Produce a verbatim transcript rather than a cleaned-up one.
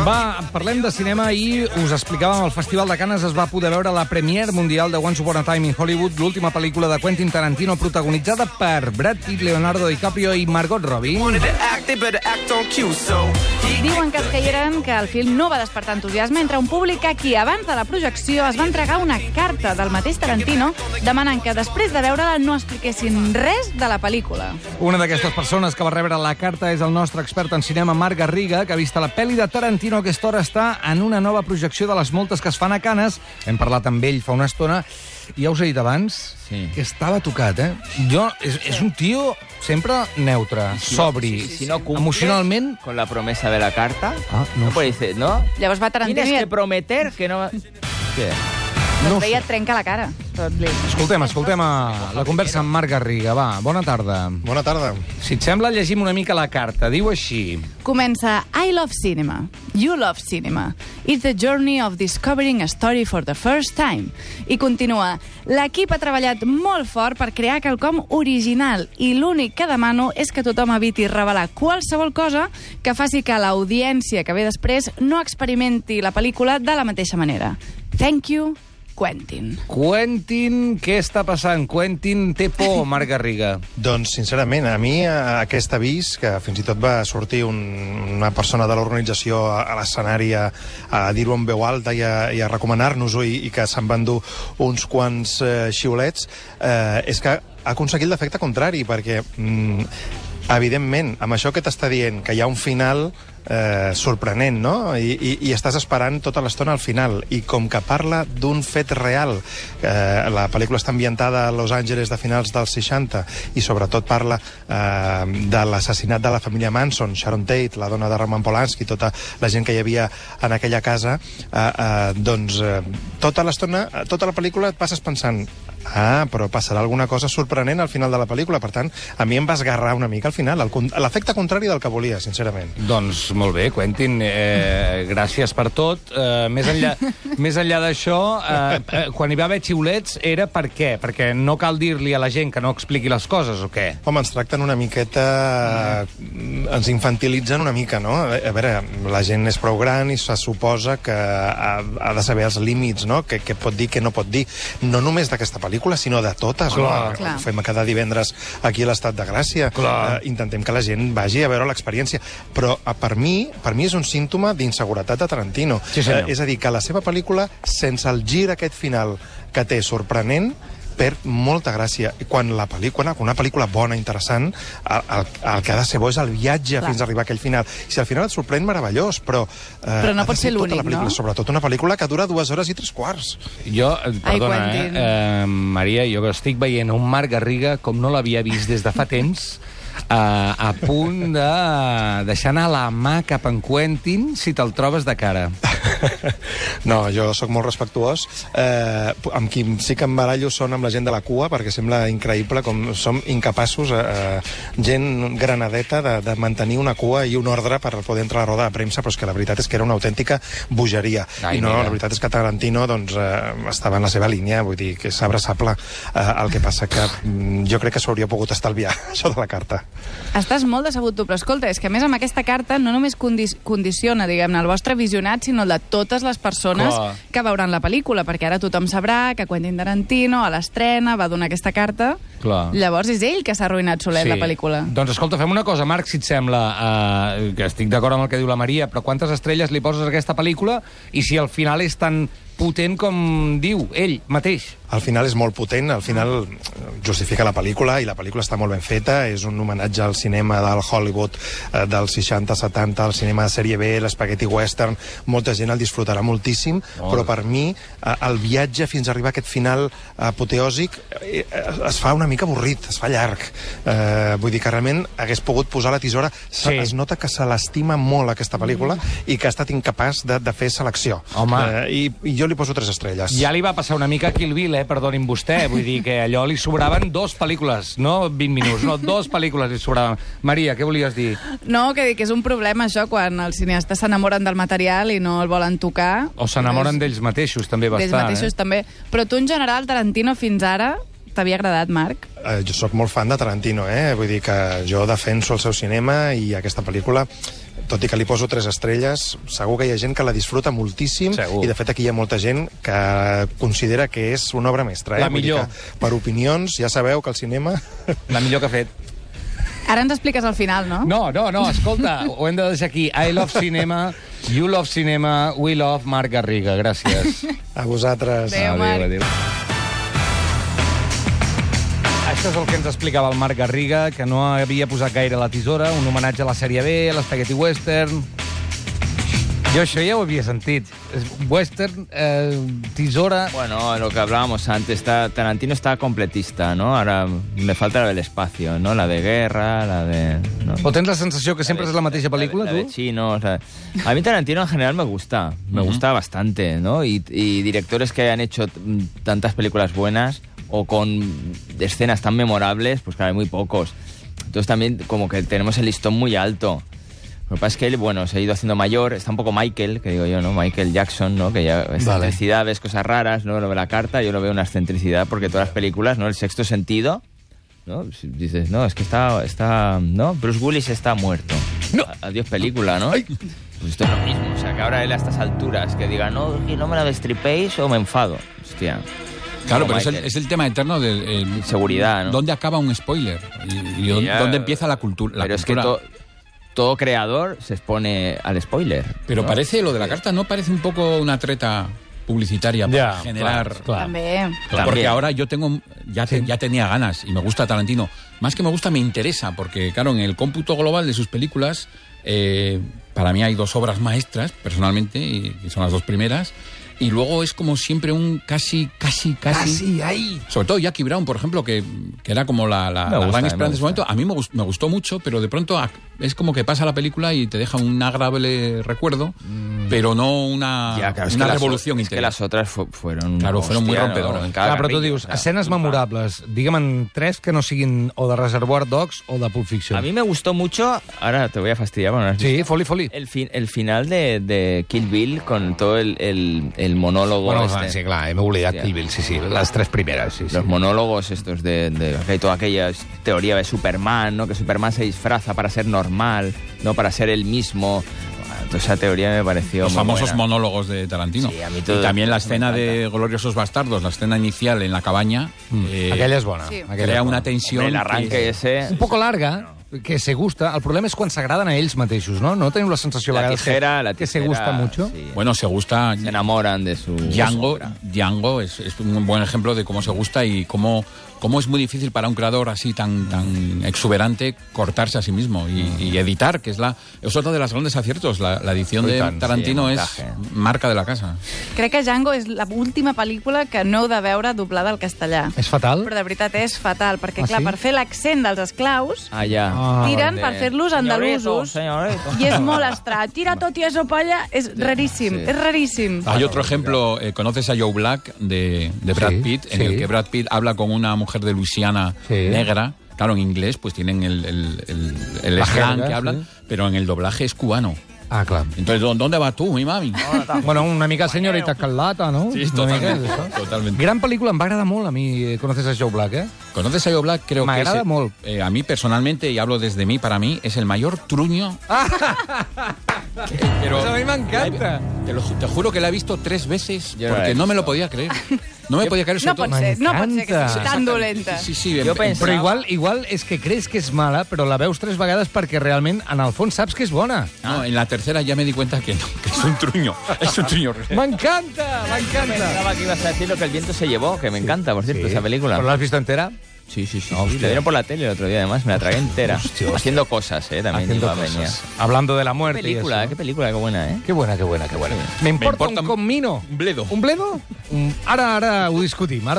Va, parlem de cinema i us explicàvem al Festival de Cannes es va poder veure la premiere mundial de Once Upon a Time in Hollywood, l'última pel·lícula de Quentin Tarantino protagonitzada per Brad Pitt, Leonardo DiCaprio i Margot Robbie. Diuen que es queieren que el film no va despertar entusiasme entre un públic a qui abans de la projecció es va entregar una carta del mateix Tarantino demanant que després de veure-la no expliquessin res de la pel·lícula. Una d'aquestes persones que va rebre la carta és el nostre expert en cinema, Marc Garriga, que ha vist la pel·li de Tarantino a aquesta hora està en una nova projecció de les moltes que es fan a Cannes. Hem parlat amb ell fa una estona i ja us he dit abans sí. que estava tocat, eh? Jo, és, és un tio sempre neutre, si sobri, no, si, si no cumple emocionalment... con la promesa de la carta, ah, no, no puede ser, ¿no? Llavors va Tarantino Tienes i... que prometer que no... Què? Doncs No veia sé. et trenca la cara. Tot li... Escoltem, escoltem a la conversa amb Marc Garriga. Va, bona tarda. Bona tarda. Si et sembla, llegim una mica la carta. Diu així... Comença I love cinema. You love cinema. It's the journey of discovering a story for the first time. I continua. L'equip ha treballat molt fort per crear quelcom original i l'únic que demano és que tothom eviti revelar qualsevol cosa que faci que l'audiència que ve després no experimenti la pel·lícula de la mateixa manera. Thank you, Quentin. Quentin, què està passant? Quentin té por, Marc Garriga. Doncs, sincerament, a mi a aquest avís, que fins i tot va sortir un, una persona de l'organització a, a l'escenari a, a dir-ho en veu alta i a, i a recomanar-nos-ho i, i que se'n van dur uns quants eh, xiulets, eh, és que ha aconseguit l'efecte contrari, perquè, mm, evidentment, amb això que t'està dient, que hi ha un final eh, sorprenent, no? I, i, i estàs esperant tota l'estona al final. I com que parla d'un fet real, eh, la pel·lícula està ambientada a Los Angeles de finals dels seixanta i sobretot parla eh, de l'assassinat de la família Manson, Sharon Tate, la dona de Roman Polanski, tota la gent que hi havia en aquella casa, eh, eh, doncs eh, tota l'estona, tota la pel·lícula et passes pensant ah, però passarà alguna cosa sorprenent al final de la pel·lícula. Per tant, a mi em va esgarrar una mica al final, l'efecte contrari del que volia, sincerament. Doncs molt bé, Quentin, eh, gràcies per tot. Eh, més enllà, més enllà d'això, eh, eh, quan hi va haver xiulets, era per què? Perquè no cal dir-li a la gent que no expliqui les coses, o què? Home, ens tracten una miqueta... Ens infantilitzen una mica, no? A veure, la gent és prou gran i se suposa que ha, ha de saber els límits, no? Què, què pot dir, què no pot dir. No només d'aquesta pel·lícula, sinó de totes, Clar. no? Clar. Ho fem cada divendres aquí a l'Estat de Gràcia. Clar. Eh, intentem que la gent vagi a veure l'experiència. Però eh, per mi, per mi és un símptoma d'inseguretat de Tarantino. Sí, senyor. Eh, és a dir, que la seva pel·lícula, sense el gir aquest final que té sorprenent, perd molta gràcia. Quan la pel·lícula, una pel·lícula bona, interessant, el, el, el que ha de ser bo és el viatge Clar. fins a arribar a aquell final. Si al final et sorprèn, meravellós, però... Eh, Però no ha de pot ser ser tota l'únic, la pel·lícula, no? Sobretot una pel·lícula que dura dues hores i tres quarts. Jo, eh, perdona, eh, Quentin. eh, Maria, jo estic veient un Marc Garriga com no l'havia vist des de fa temps, eh, a punt de deixar anar la mà cap en Quentin si te'l trobes de cara. No, jo sóc molt respectuós. Eh, amb qui sí que em barallo són amb la gent de la cua, perquè sembla increïble com som incapaços, eh, gent granadeta, de, de mantenir una cua i un ordre per poder entrar a la roda de premsa, però és que la veritat és que era una autèntica bogeria. Ai, I no, mira. la veritat és que Tarantino doncs, eh, estava en la seva línia, vull dir, que és abraçable. Eh, el que passa que mm, jo crec que s'hauria pogut estalviar, això de la carta. Estàs molt decebut tu, però escolta, és que a més amb aquesta carta no només condi condiciona, diguem-ne, el vostre visionat, sinó el de totes les persones Clar. que veuran la pel·lícula, perquè ara tothom sabrà que Quentin Tarantino a l'estrena va donar aquesta carta. Clar. Llavors és ell que s'ha arruïnat solet la pel·lícula. Doncs escolta, fem una cosa, Marc, si et sembla, eh, que estic d'acord amb el que diu la Maria, però quantes estrelles li poses a aquesta pel·lícula i si al final és tan potent com diu ell mateix? Al final és molt potent, al final justifica la pel·lícula i la pel·lícula està molt ben feta, és un homenatge al cinema del Hollywood eh, dels seixanta setanta, al cinema de sèrie B, l'espagueti western, molta gent el disfrutarà moltíssim, Molt. però per mi eh, el viatge fins a arribar a aquest final apoteòsic eh, es fa una mica avorrit, es fa llarg. Eh, vull dir que realment hagués pogut posar la tisora, Sí. es nota que se l'estima molt aquesta pel·lícula i que ha estat incapaç de, de fer selecció. Home. Eh, i, I jo li poso tres estrelles. Ja li va passar una mica a Kill Bill, eh? Perdonin vostè. Vull dir que allò li sobraven dos pel·lícules, no vint minuts, no, dos pel·lícules li sobraven. Maria, què volies dir? No, que dic que és un problema això, quan els cineastes s'enamoren del material i no el volen tocar. O s'enamoren Doncs, d'ells mateixos, també D'ells bastant, mateixos eh? també. Però tu, en general, Tarantino, fins ara, t'havia agradat, Marc? Eh, jo sóc molt fan de Tarantino, eh? Vull dir que jo defenso el seu cinema i aquesta pel·lícula tot i que li poso tres estrelles, segur que hi ha gent que la disfruta moltíssim, Segur. i de fet aquí hi ha molta gent que considera que és una obra mestra. Eh? La Vull dir millor. que, per opinions, ja sabeu que el cinema... La millor que ha fet. Ara ens expliques al final, no? No, no, no, escolta, ho hem de deixar aquí. I love cinema, you love cinema, we love Marc Garriga. Gràcies. A vosaltres. Adéu, Marc. adéu. Això és el que ens explicava el Marc Garriga, que no havia posat gaire la tisora, un homenatge a la sèrie B, a l'Spaghetti Western... Jo això ja ho havia sentit. És western, eh, tisora... Bueno, lo que hablábamos antes, está, Tarantino está completista, ¿no? Ahora me falta la del espacio, ¿no? La de guerra, la de... ¿no? O tens la sensació que sempre La de- és la mateixa pel·lícula, la de, la de tu? chino, o sea, a mí Tarantino en general me gusta, me gusta bastante, ¿no? Y, y directores que hayan hecho mm, tantas películas buenas o con escenas tan memorables, pues claro, hay muy pocos. Entonces también como que tenemos el listón muy alto. Lo que pasa es que él, bueno, se ha ido haciendo mayor, está un poco Michael, que digo yo, ¿no? Michael Jackson, ¿no? Que ya excentricidad, ves cosas raras, ¿no? Lo ve la carta, yo lo veo una excentricidad, porque todas las películas, ¿no? El sexto sentido, ¿no? Si dices, no, es que está, está, ¿no? Bruce Willis está muerto. No. Adiós película, ¿no? Pues esto es lo mismo, o sea, que ahora él a estas alturas, que diga, no, que no me la destripéis o me enfado. Hostia. Claro, No, pero es el, Michael. es el tema eterno de Seguridad, ¿no? ¿Dónde acaba un spoiler? ¿Y, y dónde, Ya. dónde empieza la cultura? La Pero es que cultura- to- todo creador se expone al spoiler. Pero ¿no? parece, lo de la carta, ¿no parece un poco una treta publicitaria para Ya, generar... clar, clar. També. Porque También. ahora yo tengo, ya, te- ya tenía ganas y me gusta Tarantino. Más que me gusta, me interesa, porque claro, en el cómputo global de sus películas, eh, para mí hay dos obras maestras, personalmente, y, que son las dos primeras, y luego es como siempre un casi, casi, casi... ahí. Sobre todo Jackie Brown, por ejemplo, que, que era como la, la, Me la gusta, gran me esperanza de ese gusta. momento. A mí me, gust- me gustó mucho, pero de pronto ac- es como que pasa la película y te deja un agradable recuerdo, pero no una, Ya, claro, es una que las- revolución es que interior. las otras fu- fueron... Claro, fueron muy hostia, ¿no? rompedoras. En cada Clar, però tu capítulo, dius, o sea, escenes pum, pam. memorables. Digue'm en tres que no siguin o de Reservoir Dogs o de Pulp Fiction. A mí me gustó mucho, ahora te voy a fastidiar, bueno, no has Sí, visto. foli, foli. El, fin, el final de, de Kill Bill con todo el, el, el monólogo Bueno, este. sí, clar, hem oblidat Hòstia. Kill Bill, sí, sí, les tres primeres, sí, sí. Los monólogos estos de, de, de toda aquella teoría de Superman, ¿no? Que Superman se disfraza para ser normal, no para ser él mismo. Bueno, toda esa teoría me pareció Los muy famosos buena. monólogos de Tarantino. Sí, a mí todo y también la me escena encanta. de Gloriosos Bastardos, la escena inicial en la cabaña, eh, Aquella és bona. Sí. Aquella crea és bona. una tensión. Hombre, el arranque que- ese... Un poco larga, que se gusta. El problema és quan s'agraden a ells mateixos, no? No teniu la sensació a La vegades tijera, que, la que se tijera, gusta mucho. sí. Bueno, se gusta. Se enamoran de su... Django, obra. Django es, es un buen ejemplo de cómo se gusta y cómo, cómo es muy difícil para un creador así tan, tan exuberante cortarse a sí mismo y, y editar, que es la es otro de los grandes aciertos. La, la edición I de tant, Tarantino sí, es montaje. marca de la casa. Crec que Django és l'última pel·lícula que no heu de veure doblada al castellà. És fatal? Però de veritat és fatal, perquè Ah, clar, sí? per fer l'accent dels esclaus, Ah, ya. Ah, tiren De- per fer-los andalusos. Señorito, señorito. I és molt estrany. Tira tot i eso palla, és raríssim, sí. és raríssim. Hay otro ejemplo, eh, ¿conoces a Joe Black de, de Brad Sí, Pitt? En sí. el que Brad Pitt habla con una mujer de Luisiana Sí. negra. Claro, en inglés pues tienen el, el, el, el La slang jerga, que hablan, sí. pero en el doblaje es cubano. Ah, clar. Entonces, ¿dó- ¿dónde vas tú, mi mami? Bueno, una mica senyorita Carlata, no? Sí, Una mica totalmente, això. totalmente. Gran pel·lícula, em va agradar molt a mi, eh, Conoces a Joe Black, eh? ¿Conoces a Joe Black? Creo que M'agrada es, molt. eh, a mí personalmente, y hablo desde mí, para mí, es el mayor truño. Que- pero Pues a mí m'encanta. Te, lo ju- te juro que la he visto tres veces Yo no la porque he no me lo visto. podía creer. No me podía creer No sobre pot todo- ser, no pot ser que M'encanta. sigui tan dolenta. Sí, sí, Jo en- penso- Però igual, igual és que creus que és mala, però la veus tres vegades perquè realment, en el fons, saps que és bona. No, en la tercera ya me di cuenta que no, que es un truño. Es un truño. M'encanta, m'encanta. Pensaba que ibas a decir lo que el viento se llevó, que me encanta, por cierto, esa película. ¿Pero la has visto entera? Sí, sí, sí. sí. La dieron por la tele el otro día, además, me la tragué entera. Haciendo cosas, eh, también. Haciendo iba, venía. cosas. Hablando de la Qué muerte y película, eso. qué película, qué buena, eh. Que buena, que buena, que buena. Me importa, importa un un- comino. Un bledo. Un bledo? Un... Ara, ara ho discutim. Ara